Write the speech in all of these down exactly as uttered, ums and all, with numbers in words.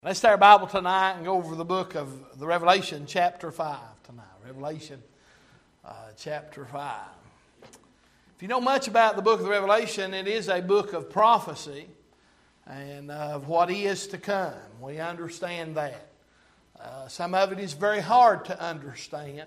Let's take our Bible tonight and go over the book of the Revelation, chapter five tonight. Revelation, uh, chapter five. If you know much about the book of the Revelation, it is a book of prophecy and of what is to come. We understand that. Uh, some of it is very hard to understand.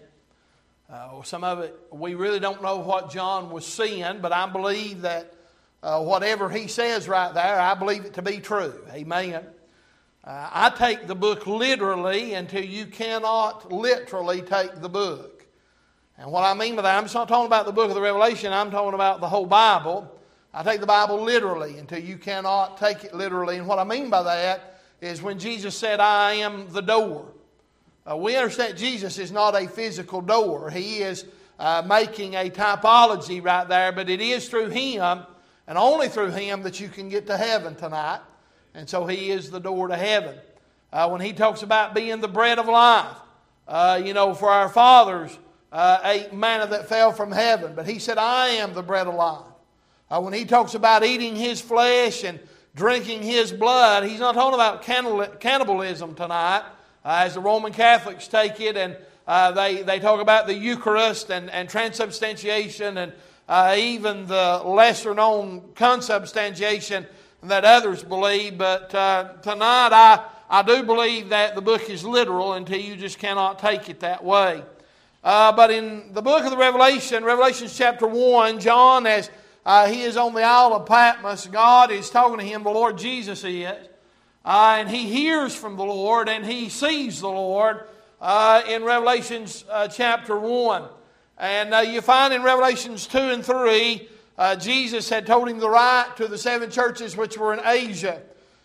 Uh, some of it, we really don't know what John was seeing, but I believe that uh, whatever he says right there, I believe it to be true. Amen. Uh, I take the book literally until you cannot literally take the book. And what I mean by that, I'm just not talking about the book of the Revelation, I'm talking about the whole Bible. I take the Bible literally until you cannot take it literally. And what I mean by that is when Jesus said, I am the door. Uh, we understand Jesus is not a physical door. He is uh, making a typology right there, but it is through Him and only through Him that you can get to heaven tonight. And so He is the door to heaven. Uh, when He talks about being the bread of life, uh, you know, for our fathers uh, ate manna that fell from heaven. But He said, I am the bread of life. Uh, when He talks about eating His flesh and drinking His blood, He's not talking about cannibalism tonight, uh, as the Roman Catholics take it. And uh, they, they talk about the Eucharist and, and transubstantiation and uh, even the lesser known consubstantiation that others believe, but uh, tonight I, I do believe that the book is literal until you just cannot take it that way. Uh, but in the book of the Revelation, Revelation chapter one, John, as uh, he is on the Isle of Patmos, God is talking to him, the Lord Jesus is, uh, and he hears from the Lord and he sees the Lord uh, in Revelation uh, chapter one. And uh, you find in Revelations two and three, Uh, Jesus had told him to write to the seven churches which were in Asia.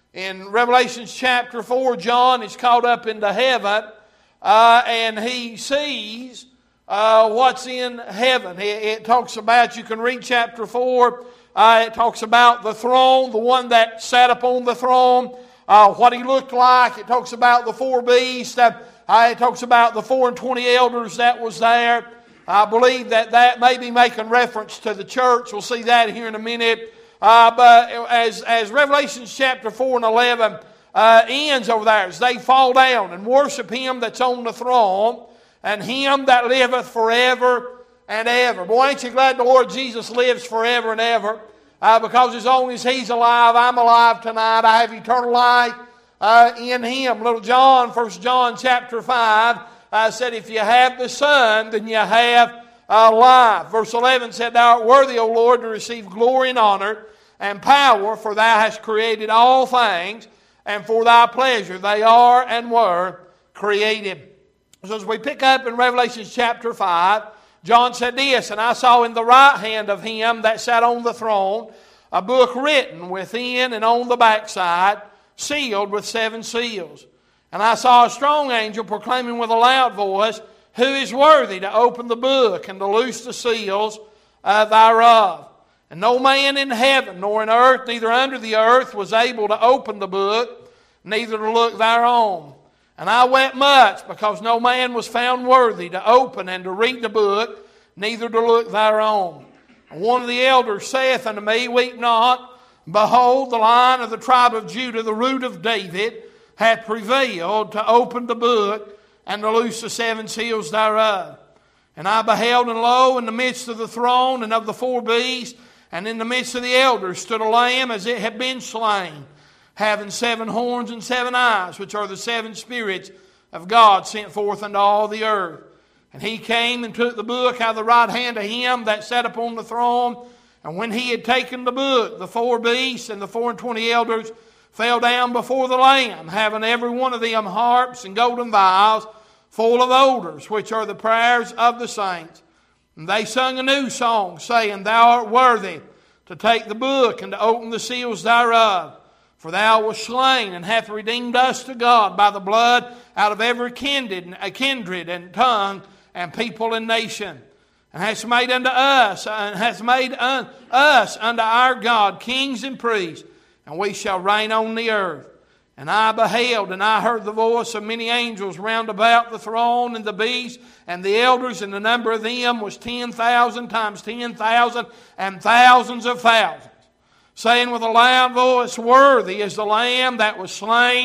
In Revelation chapter four, John is caught up into heaven uh, and he sees uh, what's in heaven. It, it talks about, you can read chapter four, uh, it talks about the throne, the one that sat upon the throne, uh, what he looked like. It talks about the four beasts. Uh, it talks about the four and twenty elders that was there. I believe that that may be making reference to the church. We'll see that here in a minute. Uh, but as, as Revelation chapter four and eleven uh, ends over there, as they fall down and worship Him that's on the throne and Him that liveth forever and ever. Boy, ain't you glad the Lord Jesus lives forever and ever? Uh, because as long as He's alive, I'm alive tonight. I have eternal life uh, in Him. Little John, First John chapter five, I said, if you have the Son, then you have uh, life. Verse eleven said, Thou art worthy, O Lord, to receive glory and honor and power, for Thou hast created all things, and for Thy pleasure they are and were created. So as we pick up in Revelation chapter five, John said this, And I saw in the right hand of Him that sat on the throne a book written within and on the backside, sealed with seven seals. And I saw a strong angel proclaiming with a loud voice, Who is worthy to open the book and to loose the seals uh, thereof? And no man in heaven nor in earth, neither under the earth, was able to open the book, neither to look thereon. And I wept much, because no man was found worthy to open and to read the book, neither to look thereon. And one of the elders saith unto me, Weep not, behold, the Lion of the tribe of Judah, the root of David, hath prevailed to open the book and to loose the seven seals thereof. And I beheld, and lo, in the midst of the throne and of the four beasts, and in the midst of the elders, stood a lamb as it had been slain, having seven horns and seven eyes, which are the seven spirits of God sent forth unto all the earth. And He came and took the book out of the right hand of Him that sat upon the throne. And when He had taken the book, the four beasts and the four and twenty elders fell down before the Lamb, having every one of them harps and golden vials full of odors, which are the prayers of the saints. And they sung a new song, saying, Thou art worthy to take the book and to open the seals thereof. For Thou wast slain, and hast redeemed us to God by the blood out of every kindred, kindred and tongue and people and nation. And hast made unto us, and hast made un, us unto our God kings and priests, and we shall reign on the earth. And I beheld, and I heard the voice of many angels round about the throne and the beast and the elders, and the number of them was ten thousand times ten thousand and thousands of thousands, saying with a loud voice, Worthy is the Lamb that was slain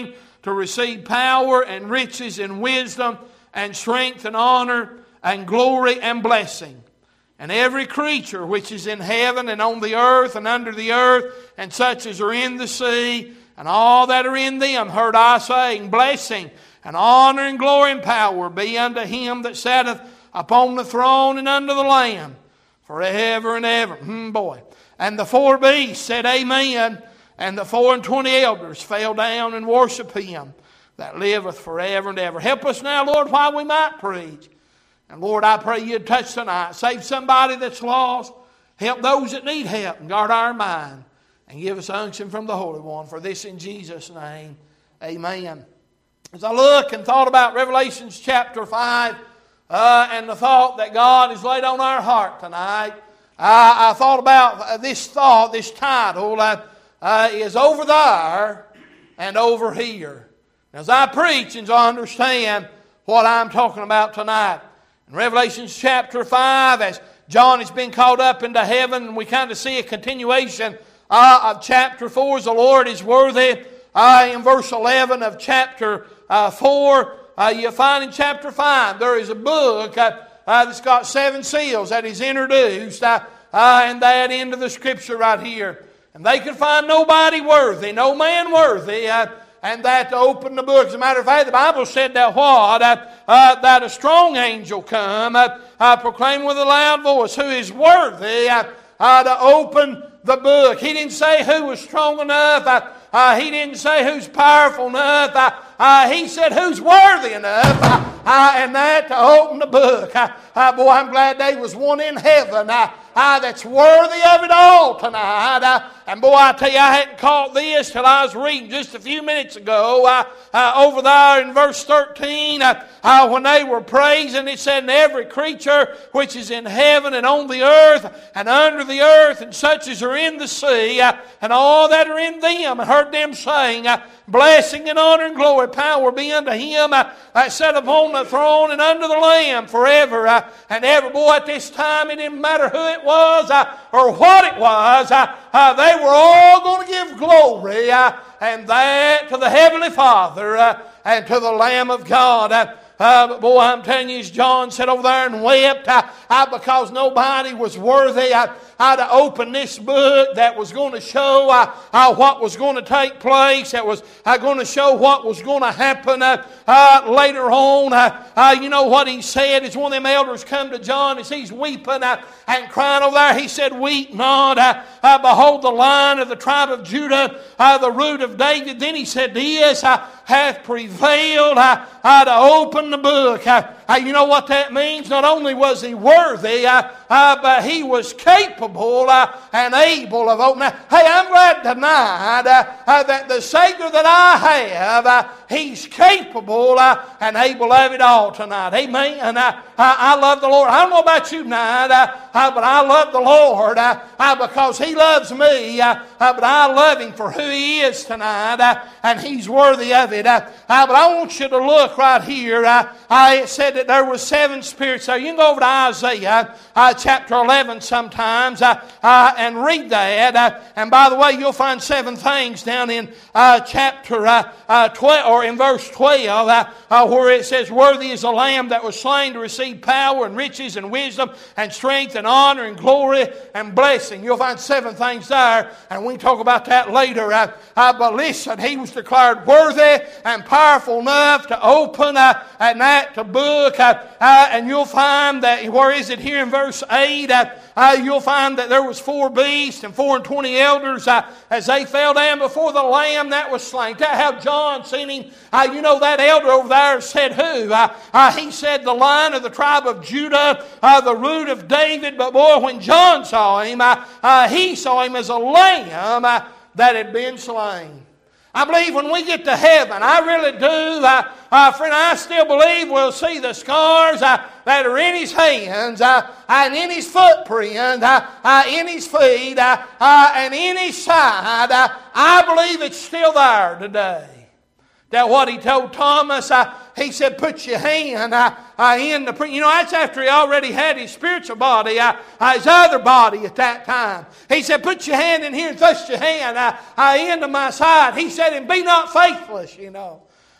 to receive power and riches and wisdom and strength and honor and glory and blessing. And every creature which is in heaven and on the earth and under the earth, and such as are in the sea, and all that are in them, heard I saying, blessing and honor and glory and power be unto Him that sitteth upon the throne and unto the Lamb, forever and ever. Hmm, boy. And the four beasts said, Amen. And the four and twenty elders fell down and worshiped Him that liveth forever and ever. Help us now, Lord, while we might preach. And Lord, I pray You'd touch tonight. Save somebody that's lost. Help those that need help. And guard our mind. And give us unction from the Holy One. For this in Jesus' name. Amen. As I look and thought about Revelation chapter five, uh, and the thought that God has laid on our heart tonight, I, I thought about this thought, this title, uh, uh, is over there and over here. As I preach and I understand what I'm talking about tonight. In Revelation chapter five, as John has been caught up into heaven, and we kind of see a continuation uh, of chapter four, as the Lord is worthy. Uh, in verse eleven of chapter uh, four, uh, you find in chapter five, there is a book uh, uh, that's got seven seals that is introduced, uh, uh, and that into the Scripture right here. And they could find nobody worthy, no man worthy, uh, and that to open the book. As a matter of fact, the Bible said that what? Uh, uh, that a strong angel come, uh, uh, proclaim with a loud voice, who is worthy uh, uh, to open the book. He didn't say who was strong enough. Uh, uh, he didn't say who's powerful enough. Uh, uh, he said who's worthy enough, uh, uh, and that to open the book. Uh, uh, boy, I'm glad there was one in heaven uh, uh, that's worthy of it all tonight. Uh, and boy, I tell you, I hadn't caught this till I was reading just a few minutes ago uh, uh, over there in verse thirteen, uh, uh, when they were praising, it said, and every creature which is in heaven and on the earth and under the earth, and such as are in the sea, uh, and all that are in them, and heard them saying, uh, blessing and honor and glory, power be unto Him uh, that sat upon the throne and unto the Lamb forever uh, and ever. Boy, at this time, it didn't matter who it was uh, or what it was. Uh, uh, they were all going to give glory uh, and that to the Heavenly Father uh, and to the Lamb of God. Uh, Uh, but boy, I'm telling you, as John sat over there and wept uh, uh, because nobody was worthy uh, uh, to open this book that was going to show uh, uh, what was going to take place, that was uh, going to show what was going to happen uh, uh, later on. Uh, uh, you know what he said as one of them elders come to John as he's weeping uh, and crying over there. He said, weep not, uh, uh, behold the Lion of the tribe of Judah, uh, the root of David. Then he said, this uh, hath prevailed uh, uh, to open the book. Uh, uh, you know what that means? Not only was he worthy, uh, uh, but he was capable uh, and able of opening. Hey, I'm glad tonight uh, uh, that the Savior that I have, uh, He's capable uh, and able of it all tonight. Amen. And uh, I, I love the Lord. I don't know about you tonight, uh, uh, but I love the Lord uh, uh, because He loves me. Uh, uh, but I love Him for who He is tonight, uh, and He's worthy of it. Uh, uh, but I want you to look right here. Uh, uh, it said that there were seven spirits there. You can go over to Isaiah uh, chapter eleven sometimes uh, uh, and read that. Uh, and by the way, you'll find seven things down in uh, chapter uh, uh, twelve, or in verse twelve, uh, uh, where it says, worthy is the Lamb that was slain to receive power and riches and wisdom and strength and honor and glory and blessing. You'll find seven things there, and we can talk about that later. Uh, uh, but listen, He was declared worthy and powerful enough to open uh, and that to book. Uh, uh, and you'll find that, where is it here in verse eight? Uh, uh, you'll find that there was four beasts and four and twenty elders uh, as they fell down before the Lamb that was slain. That's how John seen Him. Uh, you know, that elder over there said who? Uh, uh, he said the Lion of the tribe of Judah, uh, the root of David. But boy, when John saw Him, uh, uh, he saw Him as a lamb uh, that had been slain. I believe when we get to heaven, I really do, uh, uh, friend, I still believe we'll see the scars uh, that are in His hands, uh, and in His footprint, uh, uh, in His feet, uh, uh, and in His side. Uh, I believe it's still there today. That what He told Thomas, uh, He said, put your hand uh, uh, in the print. You know, that's after He already had His spiritual body, uh, uh, His other body at that time. He said, put your hand in here and thrust your hand uh, uh, into my side. He said, and be not faithless, you know.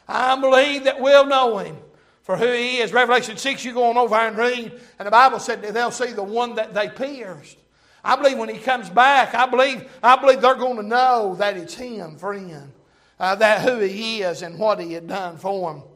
I believe that we'll know Him for who He is. Revelation six, you go on over and read, and the Bible said that they'll see the one that they pierced. I believe when He comes back, I believe, I believe they're going to know that it's Him, friend. Uh, that who He is and what He had done for them.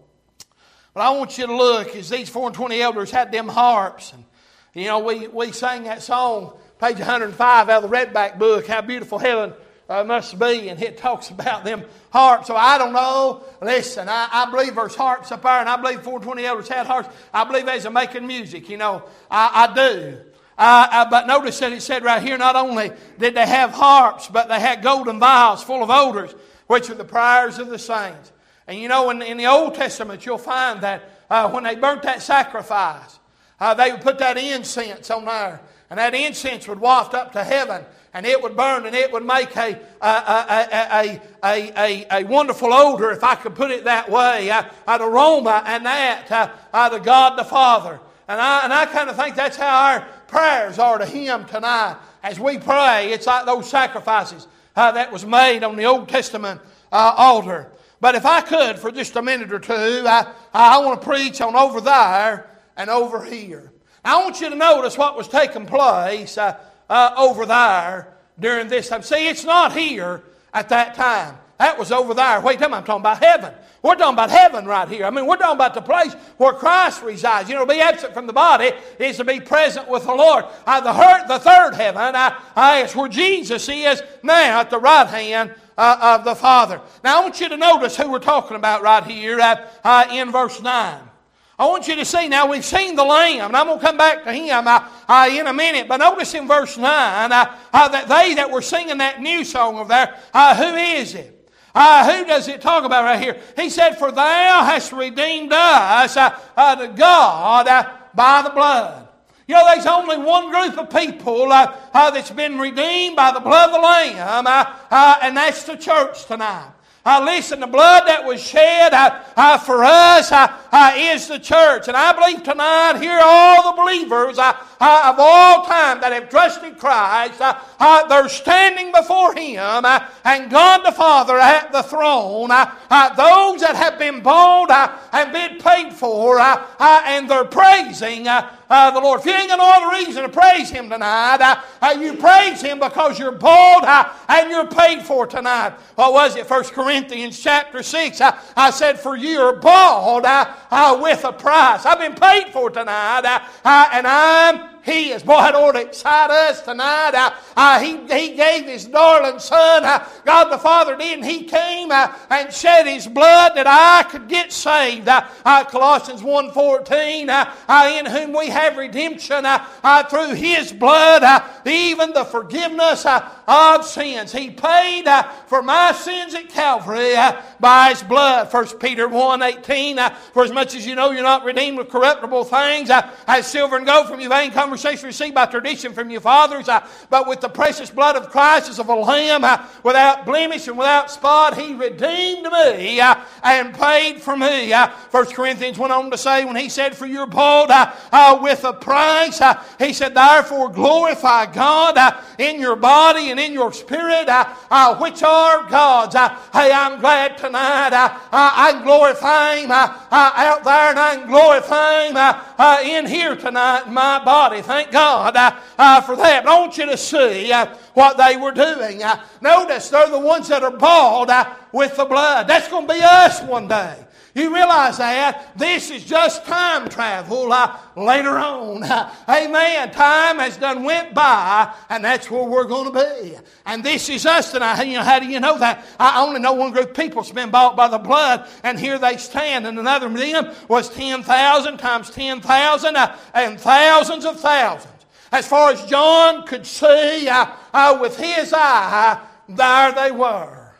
But I want you to look as these four and twenty elders had them harps. And, you know, we, we sang that song, page one hundred five out of the Redback book, How Beautiful Heaven uh, Must Be. And it talks about them harps. So I don't know. Listen, I, I believe there's harps up there, and I believe four and twenty elders had harps. I believe they're making music, you know. I, I do. Uh, uh, but notice that it said right here, not only did they have harps, but they had golden vials full of odors, which are the prayers of the saints. And you know, in, in the Old Testament, you'll find that uh, when they burnt that sacrifice, uh, they would put that incense on there. And that incense would waft up to heaven, and it would burn, and it would make a, a, a, a, a, a, a wonderful odor, if I could put it that way, uh, an aroma, and that uh, uh, to God the Father. And I, and I kind of think that's how our prayers are to Him tonight. As we pray, it's like those sacrifices Uh, that was made on the Old Testament uh, altar. But if I could, for just a minute or two, I, I want to preach on over there and over here. I want you to notice what was taking place uh, uh, over there during this time. See, it's not here at that time. That was over there. Wait, I'm talking about heaven. We're talking about heaven right here. I mean, we're talking about the place where Christ resides. You know, to be absent from the body is to be present with the Lord. Uh, the, her- the third heaven uh, uh, is where Jesus is now at the right hand uh, of the Father. Now, I want you to notice who we're talking about right here uh, uh, in verse nine. I want you to see, now we've seen the Lamb, and I'm going to come back to Him uh, uh, in a minute, but notice in verse nine uh, uh, that they that were singing that new song over there, uh, who is it? Uh, who does it talk about right here? He said, for Thou hast redeemed us uh, uh, to God uh, by the blood. You know, there's only one group of people uh, uh, that's been redeemed by the blood of the Lamb, uh, uh, and that's the church tonight. Uh, listen, the blood that was shed uh, uh, for us uh, uh, is the church. And I believe tonight here all the believers uh, uh, of all time that have trusted Christ, uh, uh, they're standing before Him uh, and God the Father at the throne. Uh, uh, those that have been bought uh, and been paid for uh, uh, and they're praising uh, Uh, the Lord. If you ain't got no other reason to praise Him tonight, uh, uh, you praise Him because you're bought uh, and you're paid for tonight. What was it? First Corinthians chapter six. Uh, I said, for you are bought uh, uh, with a price. I've been paid for tonight, uh, uh, and I'm He is. Boy, it ought to excite us tonight. Uh, uh, he, he gave His darling Son. Uh, God the Father did. And He came uh, and shed His blood that I could get saved. Uh, uh, Colossians one fourteen, uh, uh, in whom we have redemption uh, uh, through His blood, uh, even the forgiveness uh, of sins. He paid uh, for my sins at Calvary uh, by His blood. First Peter one eighteen, uh, for as much as you know you're not redeemed with corruptible things, uh, as silver and gold from your vain conversation received by tradition from your fathers, uh, but with the precious blood of Christ as of a lamb, uh, without blemish and without spot, He redeemed me uh, and paid for me. Uh, First Corinthians went on to say, when he said, for you're bought uh, uh, with a price, uh, he said, therefore glorify God uh, in your body and in your spirit, uh, uh, which are God's. Uh, hey, I'm glad tonight uh, uh, I can glorify Him uh, uh, out there, and I can glorify Him uh, uh, in here tonight in my body. Thank God uh, uh, for that. But I want you to see uh, what they were doing. Uh, notice they're the ones that are bought uh, with the blood. That's going to be us one day. You realize that? This is just time travel uh, later on. Uh, amen. Time has done went by, and that's where we're going to be. And this is us tonight. You know, how do you know that? I only know one group of people that's been bought by the blood, and here they stand. And another of them was ten thousand times ten thousand uh, and thousands of thousands. As far as John could see uh, uh, with his eye, there they were.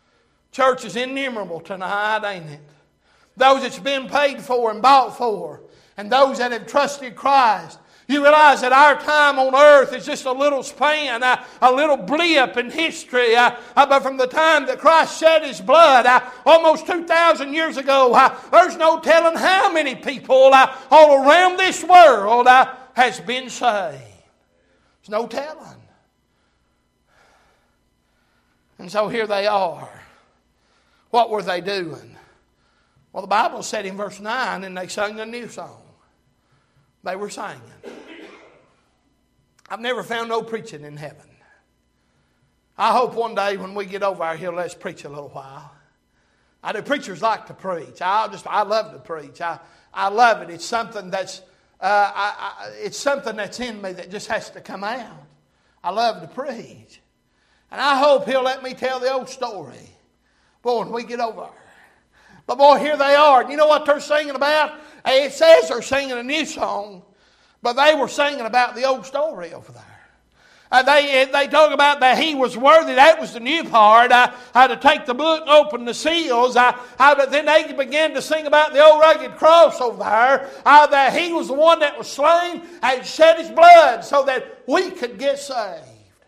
Church is innumerable tonight, ain't it? Those that's been paid for and bought for, and those that have trusted Christ. You realize that our time on earth is just a little span, uh, a little blip in history. Uh, uh, but from the time that Christ shed His blood, uh, almost two thousand years ago, uh, there's no telling how many people uh, all around this world uh, has been saved. There's no telling. And so here they are. What were they doing? Well, the Bible said in verse nine, and they sung a new song. They were singing. I've never found no preaching in heaven. I hope one day when we get over here, he'll let us preach a little while. I do. Preachers like to preach. I just, I love to preach. I, I love it. It's something that's, uh, I, I, it's something that's in me that just has to come out. I love to preach, and I hope he'll let me tell the old story. Boy, when we get over there. But boy, here they are. You know what they're singing about? It says they're singing a new song, but they were singing about the old story over there. Uh, they they talk about that he was worthy. That was the new part. Uh, how to take the book, open the seals. Uh, how to, then they began to sing about the old rugged cross over there. Uh, that he was the one that was slain and shed his blood so that we could get saved.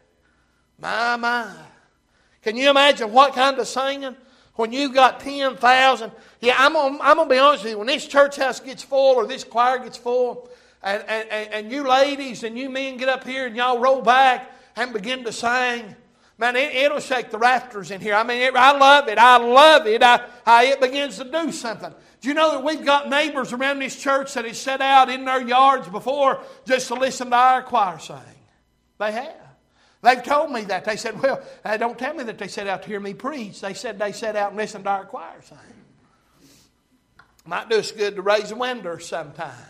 My, my. Can you imagine what kind of singing? When you've got ten thousand. Yeah, I'm going I'm to be honest with you. When this church house gets full or this choir gets full, And, and, and you ladies and you men get up here and y'all roll back and begin to sing. Man, it, it'll shake the rafters in here. I mean, it, I love it. I love it. I, I, it begins to do something. Do you know that we've got neighbors around this church that have set out in their yards before just to listen to our choir sing? They have. They've told me that. They said, well, uh, don't tell me that they set out to hear me preach. They said they set out and listened to our choir sing. Might do us good to raise a window sometime.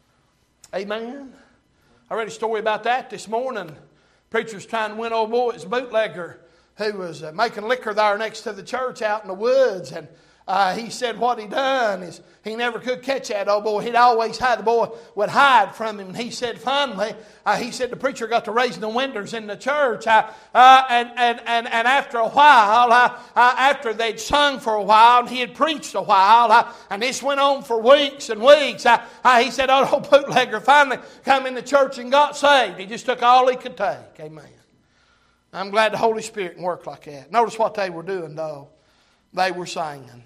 Amen. I read a story about that this morning. Preacher's trying to win old boy's bootlegger who was uh, making liquor there next to the church out in the woods. And uh, he said what he done is he never could catch that old boy. He'd always hide. The boy would hide from him. And he said finally, uh, he said the preacher got to raising the windows in the church. Uh, uh, and, and, and, and after a while, uh, uh, after they'd sung for a while and he had preached a while, uh, and this went on for weeks and weeks, uh, uh, he said, oh, old bootlegger finally come in the church and got saved. He just took all he could take. Amen. I'm glad the Holy Spirit can work like that. Notice what they were doing, though. They were singing.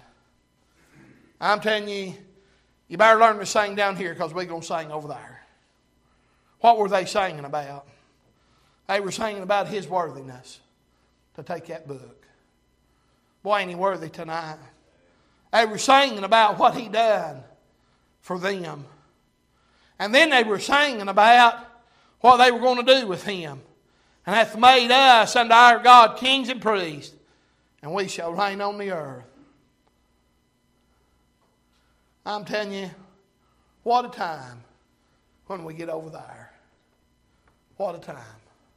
I'm telling you, you better learn to sing down here because we're going to sing over there. What were they singing about? They were singing about his worthiness to take that book. Boy, ain't he worthy tonight. They were singing about what he done for them. And then they were singing about what they were going to do with him. And hath made us unto our God kings and priests, and we shall reign on the earth. I'm telling you, what a time when we get over there. What a time.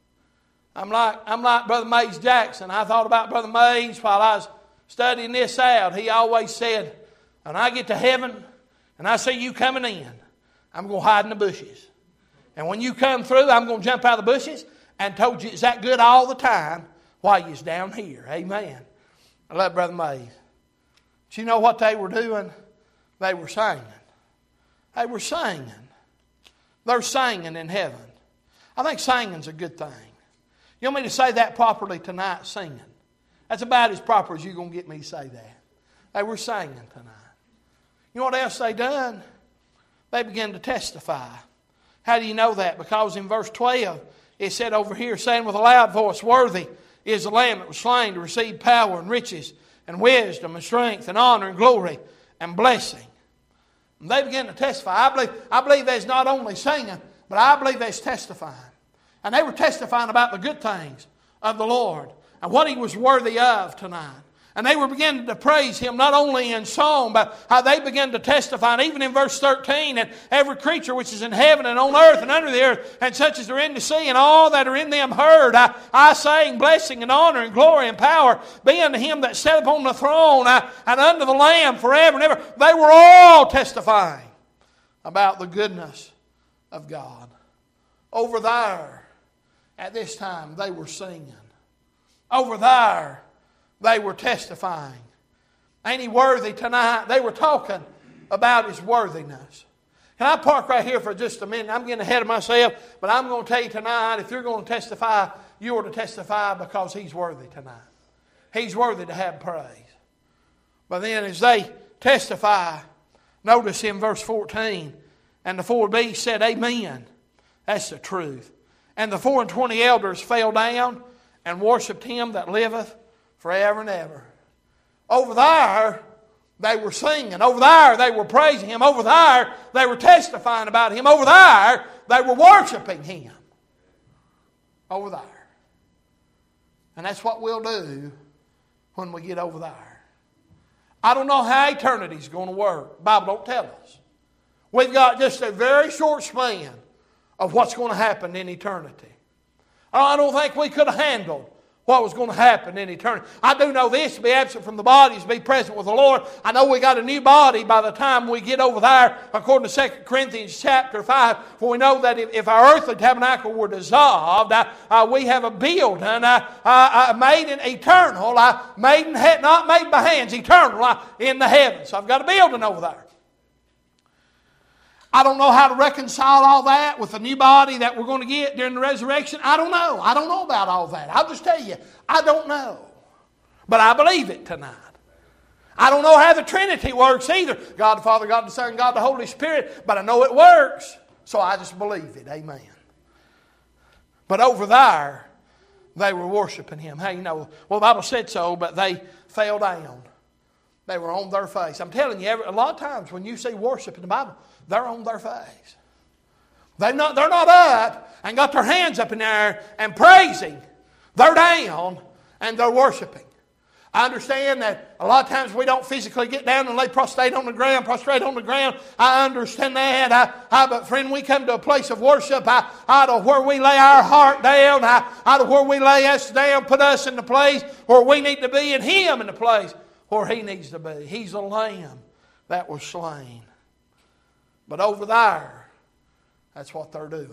I'm like, I'm like Brother Mays Jackson. I thought about Brother Mays while I was studying this out. He always said, when I get to heaven and I see you coming in, I'm going to hide in the bushes. And when you come through, I'm going to jump out of the bushes and told you it's that good all the time while you're down here. Amen. I love Brother Mays. But you know what they were doing? They were singing. They were singing. They're singing in heaven. I think singing's a good thing. You want me to say that properly tonight? Singing. That's about as proper as you're going to get me to say that. They were singing tonight. You know what else they done? They began to testify. How do you know that? Because in verse twelve, it said over here, saying with a loud voice, worthy is the Lamb that was slain to receive power and riches and wisdom and strength and honor and glory and blessing. And they began to testify. I believe, I believe there's not only singing, but I believe there's testifying. And they were testifying about the good things of the Lord and what he was worthy of tonight. And they were beginning to praise him not only in song, but how they began to testify. And even in verse thirteen, and every creature which is in heaven and on earth and under the earth, and such as are in the sea, and all that are in them heard, I, I saying, blessing and honor and glory and power be unto him that sat upon the throne I, and unto the Lamb forever and ever. They were all testifying about the goodness of God. Over there, at this time, they were singing. Over there, they were testifying. Ain't he worthy tonight? They were talking about his worthiness. Can I park right here for just a minute? I'm getting ahead of myself, but I'm going to tell you tonight, if you're going to testify, you are to testify because he's worthy tonight. He's worthy to have praise. But then as they testify, notice in verse fourteen, and the four beasts said, Amen. That's the truth. And the four and twenty elders fell down and worshipped him that liveth forever and ever. Over there, they were singing. Over there, they were praising Him. Over there, they were testifying about Him. Over there, they were worshiping Him. Over there. And that's what we'll do when we get over there. I don't know how eternity's going to work. The Bible don't tell us. We've got just a very short span of what's going to happen in eternity. I don't think we could have handled what was going to happen in eternity. I do know this: to be absent from the body is to be present with the Lord. I know we got a new body by the time we get over there, according to Second Corinthians chapter five. For we know that if, if our earthly tabernacle were dissolved, uh, uh, we have a building uh, uh, uh, made in eternal, uh, made in he- not made by hands, eternal uh, in the heavens. So I've got a building over there. I don't know how to reconcile all that with the new body that we're going to get during the resurrection. I don't know. I don't know about all that. I'll just tell you, I don't know. But I believe it tonight. I don't know how the Trinity works either. God the Father, God the Son, God the Holy Spirit. But I know it works. So I just believe it. Amen. But over there, they were worshiping Him. Hey, you know, well, the Bible said so, but they fell down. They were on their face. I'm telling you, every, a lot of times when you see worship in the Bible, they're on their face. They're not, they're not up and got their hands up in there and praising. They're down and they're worshiping. I understand that a lot of times we don't physically get down and lay prostrate on the ground, prostrate on the ground. I understand that. I, I, but friend, we come to a place of worship I, out of where we lay our heart down, I, out of where we lay us down, put us in the place where we need to be, and Him in the place where He needs to be. He's the Lamb that was slain. But over there, that's what they're doing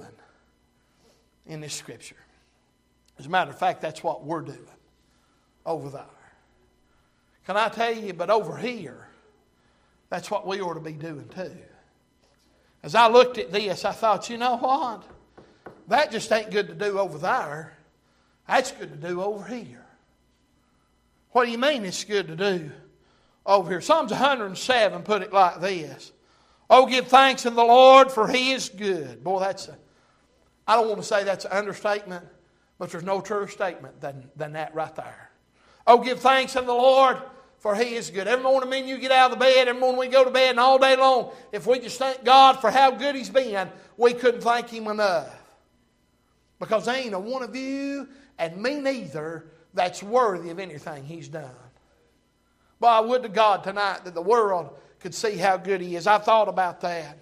in this Scripture. As a matter of fact, that's what we're doing over there. Can I tell you, but over here, that's what we ought to be doing too. As I looked at this, I thought, you know what? That just ain't good to do over there. That's good to do over here. What do you mean it's good to do over here? Psalms one hundred seven put it like this. Oh, give thanks in the Lord, for He is good. Boy, that's a, I don't want to say that's an understatement, but there's no truer statement than, than that right there. Oh, give thanks in the Lord, for He is good. Every morning when you get out of the bed, every morning we go to bed, and all day long, if we just thank God for how good He's been, we couldn't thank Him enough. Because there ain't a one of you, and me neither, that's worthy of anything He's done. But I would to God tonight that the world could see how good He is. I thought about that.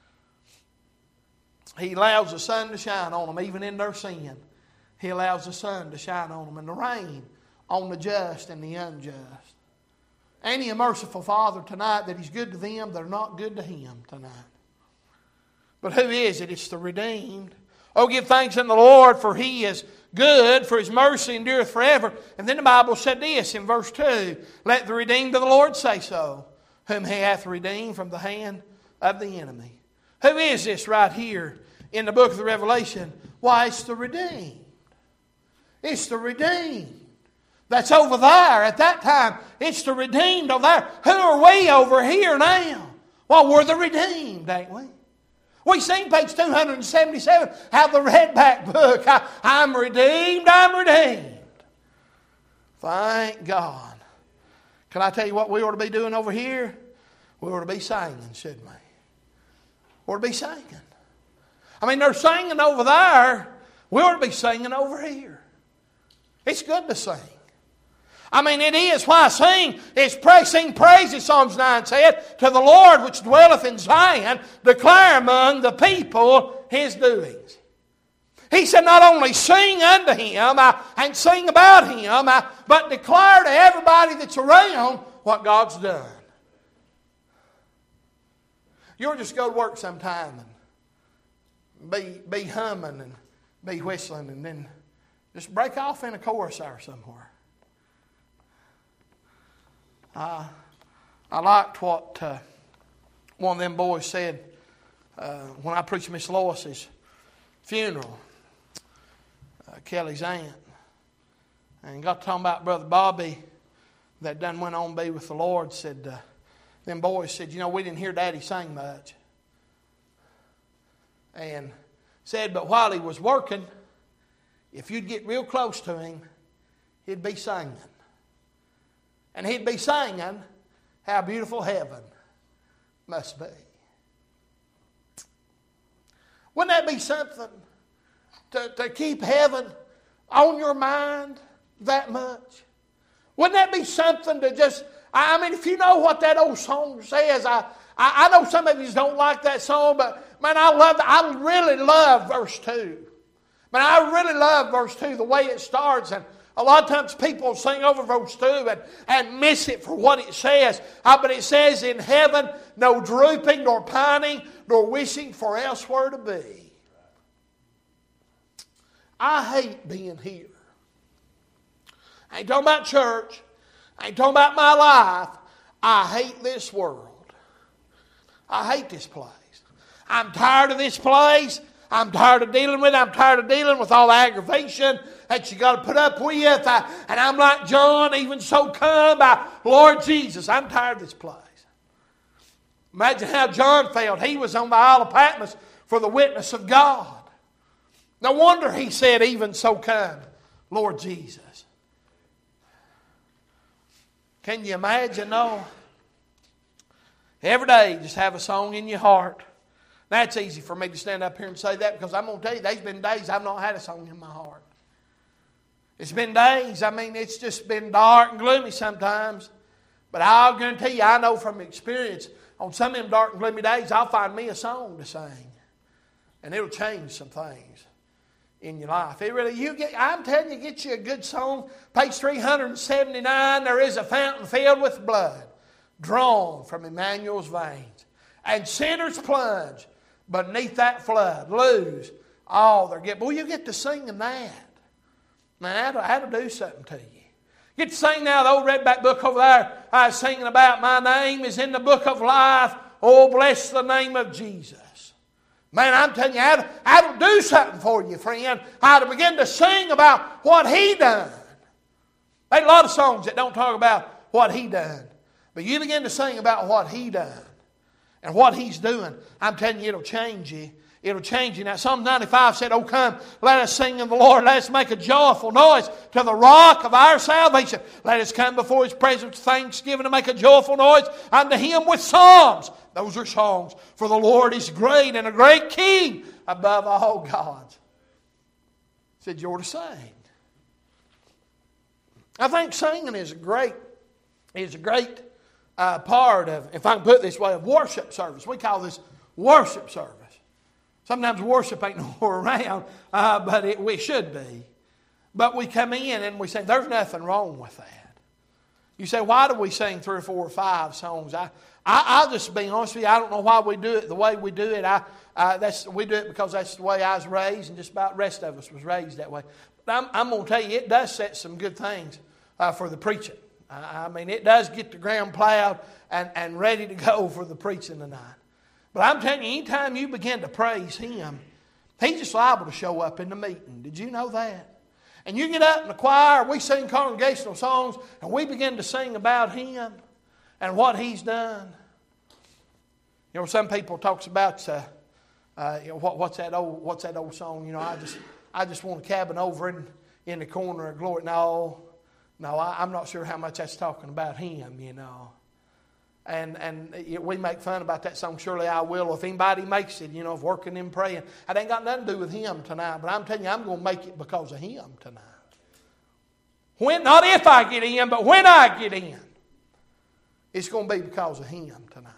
He allows the sun to shine on them, even in their sin. He allows the sun to shine on them, and the rain on the just and the unjust. Ain't He a merciful Father tonight that He's good to them that are not good to Him tonight? But who is it? It's the redeemed. Oh, give thanks in the Lord, for He is good, for His mercy endureth forever. And then the Bible said this in verse two, let the redeemed of the Lord say so, whom He hath redeemed from the hand of the enemy. Who is this right here in the book of the Revelation? Why, it's the redeemed. It's the redeemed. That's over there at that time. It's the redeemed over there. Who are we over here now? Well, we're the redeemed, ain't we? We sing page two hundred seventy-seven, how the redback book, I, I'm redeemed, I'm redeemed. Thank God. Can I tell you what we ought to be doing over here? We ought to be singing, shouldn't we? We ought to be singing. I mean, they're singing over there. We ought to be singing over here. It's good to sing. I mean, it is. Why sing? It's pray, sing praises, Psalms nine said, to the Lord which dwelleth in Zion, declare among the people His doings. He said not only sing unto Him uh, and sing about Him, uh, but declare to everybody that's around what God's done. You ought to just go to work sometime and be, be humming and be whistling and then just break off in a chorus there somewhere. Uh, I liked what uh, one of them boys said uh, when I preached Miss Lois's funeral, uh, Kelly's aunt, and got to talking about Brother Bobby that done went on to be with the Lord. Said uh, them boys said, you know, we didn't hear Daddy sing much, and said, but while he was working, if you'd get real close to him, he'd be singing. And he'd be singing, how beautiful heaven must be. Wouldn't that be something to, to keep heaven on your mind that much? Wouldn't that be something to just, I mean, if you know what that old song says, I, I, I know some of you don't like that song, but man, I love, I really love verse two. Man, I really love verse two, the way it starts. And a lot of times people sing over verse two and, and miss it for what it says. Uh, but it says, in heaven, no drooping, nor pining, nor wishing for elsewhere to be. I hate being here. I ain't talking about church. I ain't talking about my life. I hate this world. I hate this place. I'm tired of this place. I'm tired of dealing with it. I'm tired of dealing with all the aggravation that you got to put up with. I, and I'm like John, even so come by Lord Jesus. I'm tired of this place. Imagine how John felt. He was on the Isle of Patmos for the witness of God. No wonder he said, even so come, Lord Jesus. Can you imagine, though? Every day, just have a song in your heart. Now, it's easy for me to stand up here and say that because I'm going to tell you, there's been days I've not had a song in my heart. It's been days, I mean, it's just been dark and gloomy sometimes. But I'll guarantee you, I know from experience, on some of them dark and gloomy days, I'll find me a song to sing. And it'll change some things in your life. It really, you get, I'm telling you, get you a good song. Page three seventy-nine, there is a fountain filled with blood, drawn from Emmanuel's veins. And sinners plunge beneath that flood, lose all their gift. Boy, you get to singing that. Man, that'll, that'll do something to you. Get to sing now the old redback book over there. I was singing about my name is in the book of life. Oh, bless the name of Jesus. Man, I'm telling you, that'll, that'll do something for you, friend. How to begin to sing about what He done. There's a lot of songs that don't talk about what He done. But you begin to sing about what He done and what He's doing. I'm telling you, it'll change you. It'll change you. Now, Psalm ninety-five said, oh, come, let us sing in the Lord. Let us make a joyful noise to the rock of our salvation. Let us come before His presence with thanksgiving and make a joyful noise unto Him with psalms. Those are songs. For the Lord is great and a great King above all gods. Said you're to sing. I think singing is a great, is a great uh, part of, if I can put it this way, of worship service. We call this worship service. Sometimes worship ain't nowhere around, uh, but it, we should be. But we come in and we say, there's nothing wrong with that. You say, why do we sing three or four or five songs? I, I, I'll just be honest with you, I don't know why we do it the way we do it. I, uh, that's, we do it because that's the way I was raised, and just about the rest of us was raised that way. But I'm, I'm going to tell you, it does set some good things uh, for the preaching. I mean, it does get the ground plowed and, and ready to go for the preaching tonight. But I'm telling you, anytime you begin to praise Him, He's just liable to show up in the meeting. Did you know that? And you get up in the choir, we sing congregational songs, and we begin to sing about Him and what He's done. You know, some people talks about, uh, uh, you know, what, what's that old, what's that old song? You know, I just, I just want a cabin over in, in the corner of glory. No, no, I, I'm not sure how much that's talking about Him. You know. And and we make fun about that song, Surely I Will. If anybody makes it, you know, of working and praying. It ain't got nothing to do with Him tonight. But I'm telling you, I'm going to make it because of Him tonight. When, not if I get in, but when I get in. It's going to be because of Him tonight.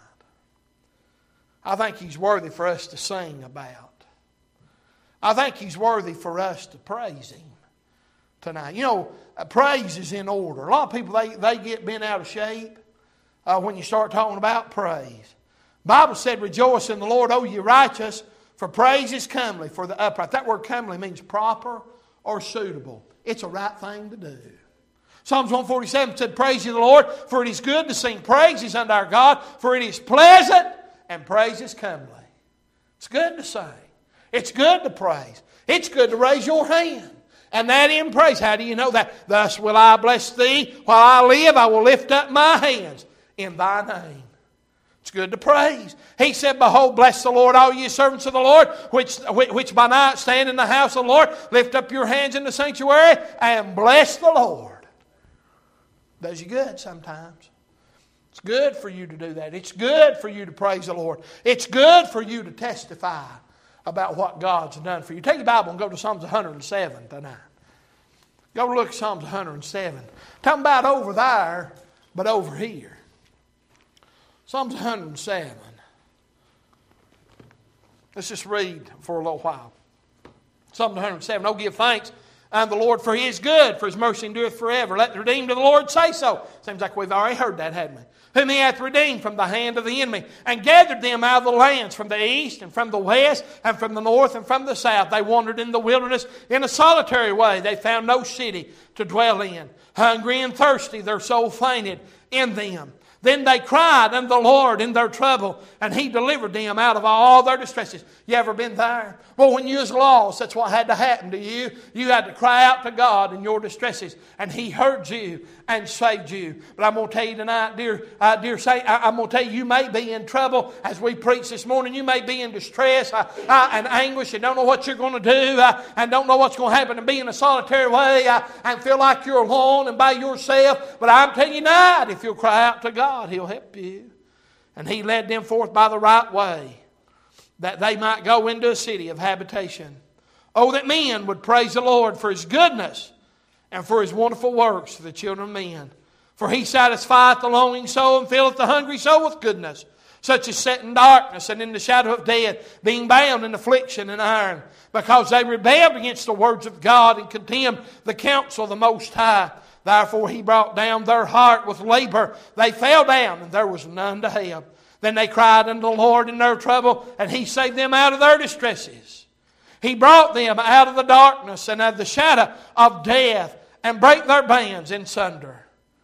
I think He's worthy for us to sing about. I think He's worthy for us to praise Him tonight. You know, praise is in order. A lot of people, they, they get bent out of shape. Uh, when you start talking about praise. The Bible said, rejoice in the Lord, O ye righteous, for praise is comely for the upright. That word comely means proper or suitable. It's a right thing to do. Psalms one forty-seven said, praise ye the Lord, for it is good to sing praises unto our God, for it is pleasant and praise is comely. It's good to sing. It's good to praise. It's good to raise your hand. And that in praise. How do you know that? Thus will I bless Thee. While I live, I will lift up my hands in Thy name. It's good to praise. He said, behold, bless the Lord, all ye servants of the Lord, which, which by night stand in the house of the Lord. Lift up your hands in the sanctuary and bless the Lord. Does you good sometimes. It's good for you to do that. It's good for you to praise the Lord. It's good for you to testify about what God's done for you. Take your Bible and go to Psalms one hundred seven tonight. Go look at Psalms one hundred seven. Talking about over there, but over here. Psalms one hundred seven. Let's just read for a little while. Psalms one hundred seven. Oh, give thanks unto the Lord, for He is good, for His mercy endureth forever. Let the redeemed of the Lord say so. Seems like we've already heard that, hadn't we? Whom He hath redeemed from the hand of the enemy, and gathered them out of the lands from the east, and from the west, and from the north, and from the south. They wandered in the wilderness in a solitary way. They found no city to dwell in. Hungry and thirsty, their soul fainted in them. Then they cried unto the Lord in their trouble, and He delivered them out of all their distresses. You ever been there? Well, when you was lost, that's what had to happen to you. You had to cry out to God in your distresses, and He heard you and saved you. But I'm going to tell you tonight, dear, uh, dear saint, I, I'm going to tell you, you may be in trouble as we preach this morning. You may be in distress uh, uh, and anguish and don't know what you're going to do uh, and don't know what's going to happen and be in a solitary way uh, and feel like you're alone and by yourself. But I'm telling you tonight, if you'll cry out to God, God, He'll help you. And He led them forth by the right way, that they might go into a city of habitation. Oh, that men would praise the Lord for His goodness and for His wonderful works to the children of men. For He satisfieth the longing soul and filleth the hungry soul with goodness, such as sit in darkness and in the shadow of death, being bound in affliction and iron, because they rebelled against the words of God and contemned the counsel of the Most High. Therefore He brought down their heart with labor. They fell down, and there was none to help. Then they cried unto the Lord in their trouble, and He saved them out of their distresses. He brought them out of the darkness and of the shadow of death, and brake their bands in sunder.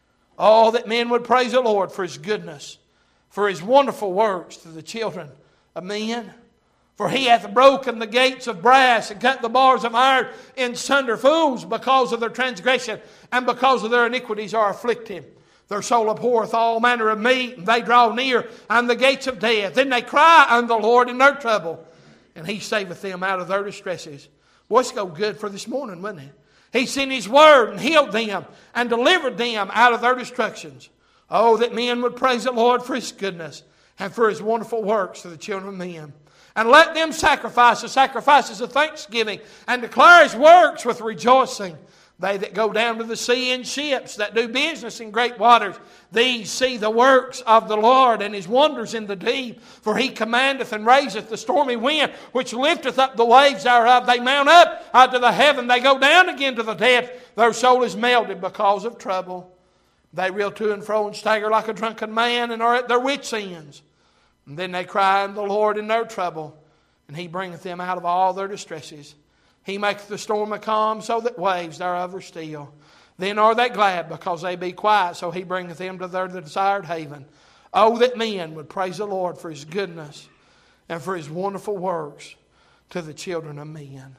Oh, that men would praise the Lord for His goodness, for His wonderful works to the children of men. For He hath broken the gates of brass and cut the bars of iron in sunder. Fools, because of their transgression and because of their iniquities, are afflicted. Their soul abhorreth all manner of meat, and they draw near unto the gates of death. Then they cry unto the Lord in their trouble, and He saveth them out of their distresses. Boy, it's go good for this morning, wouldn't it? He sent His word and healed them and delivered them out of their destructions. Oh, that men would praise the Lord for His goodness and for His wonderful works to the children of men. And let them sacrifice the sacrifices of thanksgiving and declare His works with rejoicing. They that go down to the sea in ships, that do business in great waters, these see the works of the Lord and His wonders in the deep. For He commandeth and raiseth the stormy wind, which lifteth up the waves thereof. They mount up unto the heaven, they go down again to the depth. Their soul is melted because of trouble. They reel to and fro and stagger like a drunken man, and are at their wits' ends. And then they cry unto the Lord in their trouble, and He bringeth them out of all their distresses. He maketh the storm a calm, so that waves thereof are still. Then are they glad, because they be quiet, so He bringeth them to their desired haven. Oh, that men would praise the Lord for His goodness and for His wonderful works to the children of men.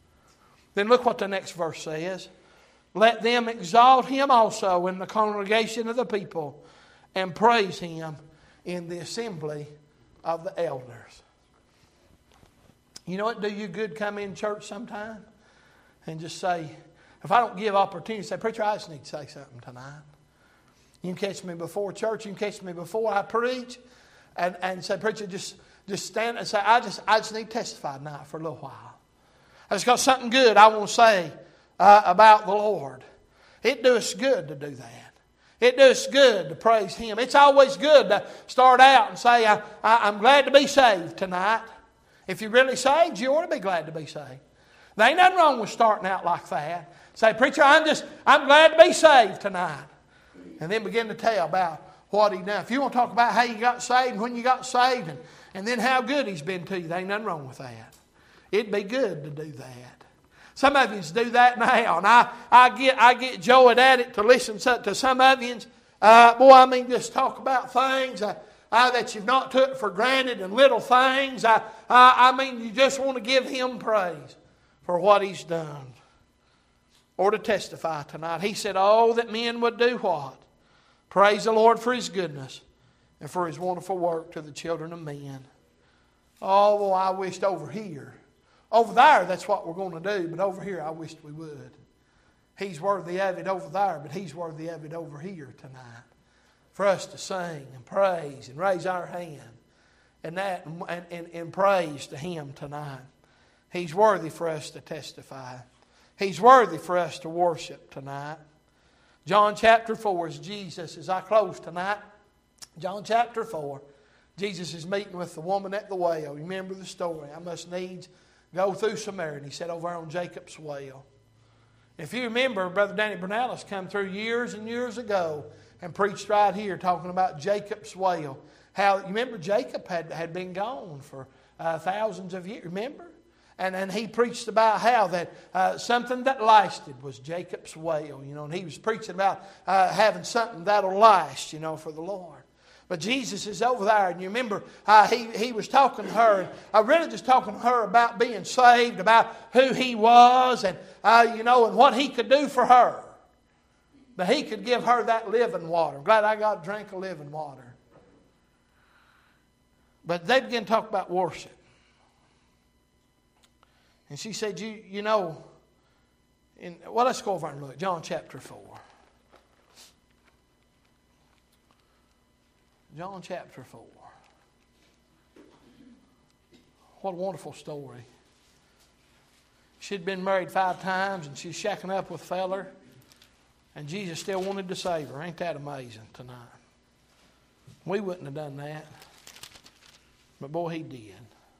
Then look what the next verse says. Let them exalt Him also in the congregation of the people, and praise Him in the assembly of the elders. You know what do you good come in church sometime and just say, if I don't give opportunity, say, preacher, I just need to say something tonight. You can catch me before church, you can catch me before I preach, and, and say, preacher, just, just stand and say, I just, I just need to testify tonight for a little while. I just got something good I want to say uh, about the Lord. It does us good to do that. It does good to praise Him. It's always good to start out and say, I, I, I'm glad to be saved tonight. If you're really saved, you ought to be glad to be saved. There ain't nothing wrong with starting out like that. Say, preacher, I'm just, I'm glad to be saved tonight. And then begin to tell about what He done. If you want to talk about how you got saved and when you got saved and, and then how good He's been to you, there ain't nothing wrong with that. It'd be good to do that. Some of you do that now, and I, I get I get joyed at it to listen to some of you. Uh, boy, I mean, just talk about things uh, uh, that you've not took for granted and little things. I, uh, I mean, you just want to give Him praise for what He's done. Or to testify tonight. He said, oh, that men would do what? Praise the Lord for His goodness and for His wonderful work to the children of men. Oh, well, I wished over here. Over there, that's what we're going to do. But over here, I wished we would. He's worthy of it over there, but He's worthy of it over here tonight. for us to sing and praise and raise our hand and that and, and, and praise to Him tonight. He's worthy for us to testify. He's worthy for us to worship tonight. John chapter four is Jesus, as I close tonight. John chapter four, Jesus is meeting with the woman at the well. Remember the story. I must needs go through Samaria. And He sat over on Jacob's well. If you remember, Brother Danny Bernalis come through years and years ago and preached right here talking about Jacob's well. How, you remember Jacob had, had been gone for uh, thousands of years, remember? And, and he preached about how that uh, something that lasted was Jacob's well, you know, and he was preaching about uh, having something that'll last, you know, for the Lord. But Jesus is over there, and you remember uh, he, he was talking to her, and uh, really just talking to her about being saved, about who He was, and, uh, you know, and what He could do for her. But He could give her that living water. I'm glad I got a drink of living water. But they began to talk about worship. And she said, you, you know, in, well, let's go over and look. John chapter four. John chapter four. What a wonderful story. She'd been married five times and she's shacking up with a feller. And Jesus still wanted to save her. Ain't that amazing tonight? We wouldn't have done that. But boy, He did.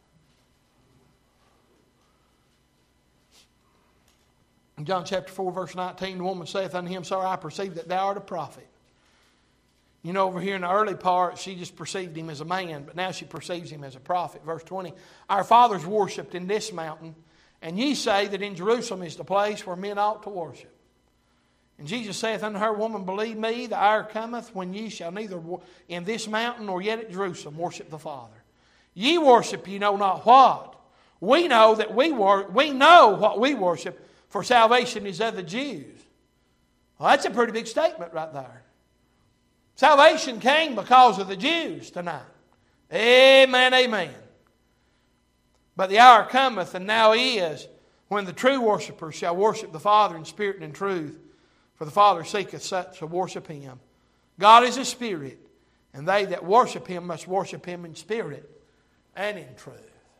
In John chapter four, verse nineteen, the woman saith unto Him, Sir, I perceive that Thou art a prophet. You know, over here in the early part, she just perceived Him as a man, but now she perceives Him as a prophet. Verse twenty, Our fathers worshipped in this mountain, and ye say that in Jerusalem is the place where men ought to worship. And Jesus saith unto her, Woman, believe me, the hour cometh when ye shall neither in this mountain nor yet at Jerusalem worship the Father. Ye worship ye know not what. We know that we wor- we know what we worship, for salvation is of the Jews. Well, that's a pretty big statement right there. Salvation came because of the Jews tonight. Amen, amen. But the hour cometh, and now is, when the true worshipers shall worship the Father in spirit and in truth. For the Father seeketh such to worship Him. God is a spirit, and they that worship Him must worship Him in spirit and in truth.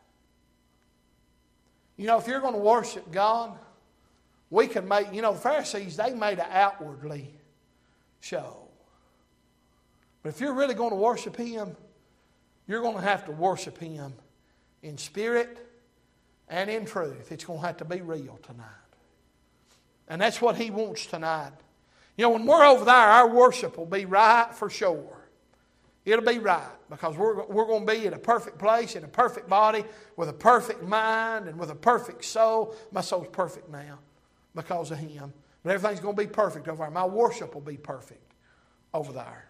You know, if you're going to worship God, we can make, you know, the Pharisees, they made it outwardly show. But if you're really going to worship Him, you're going to have to worship Him in spirit and in truth. It's going to have to be real tonight. And that's what He wants tonight. You know, when we're over there, our worship will be right for sure. It'll be right because we're, we're going to be in a perfect place, in a perfect body, with a perfect mind and with a perfect soul. My soul's perfect now because of Him. But everything's going to be perfect over there. My worship will be perfect over there.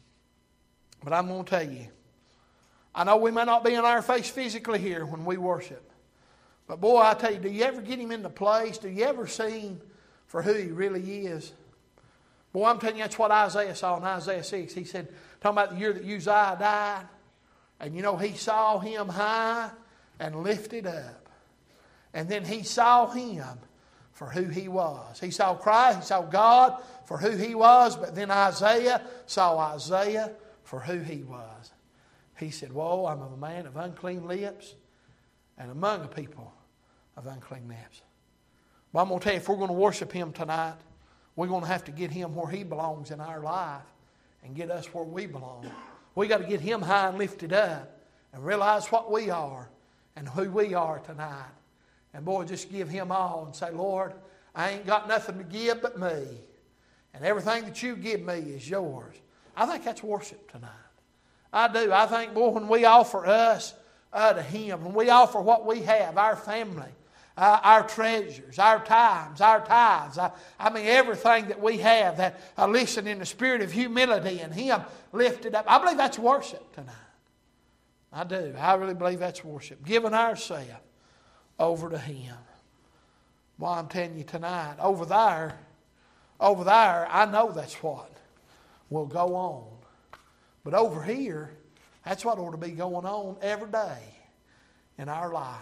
But I'm going to tell you, I know we may not be in our face physically here when we worship. But boy, I tell you, do you ever get Him in the place? Do you ever see Him for who He really is? Boy, I'm telling you, that's what Isaiah saw in Isaiah six. He said, talking about the year that Uzziah died. And you know, he saw Him high and lifted up. And then he saw Him for who He was. He saw Christ, he saw God for who He was. But then Isaiah saw Isaiah for who he was. He said, Whoa, I'm a man of unclean lips and among a people of unclean lips. Well, I'm going to tell you, if we're going to worship Him tonight, we're going to have to get Him where He belongs in our life and get us where we belong. We got to get Him high and lifted up and realize what we are and who we are tonight. And boy, just give Him all and say, Lord, I ain't got nothing to give but me. And everything that You give me is Yours. I think that's worship tonight. I do. I think, boy, when we offer us uh, to Him, when we offer what we have, our family, uh, our treasures, our times, our tithes, I, I mean everything that we have, that uh, listen in the spirit of humility and Him lifted up. I believe that's worship tonight. I do. I really believe that's worship. Giving ourselves over to Him. Well, I'm telling you tonight, over there, over there, I know that's what will go on. But over here, that's what ought to be going on every day in our life.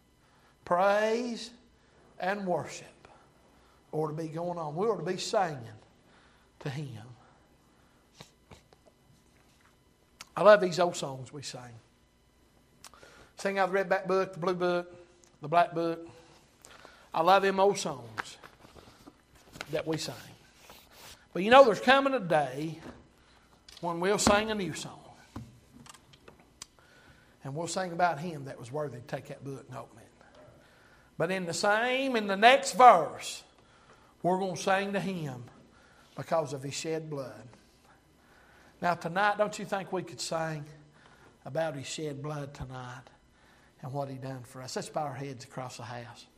Praise and worship ought to be going on. We ought to be singing to Him. I love these old songs we sing. Sing out of the Redback Book, the Blue Book, the Black Book. I love them old songs that we sing. But you know, there's coming a day when we'll sing a new song. And we'll sing about Him that was worthy to take that book and open it. But in the same, in the next verse, we're going to sing to Him because of His shed blood. Now tonight, don't you think we could sing about His shed blood tonight and what He done for us? Let's bow our heads across the house.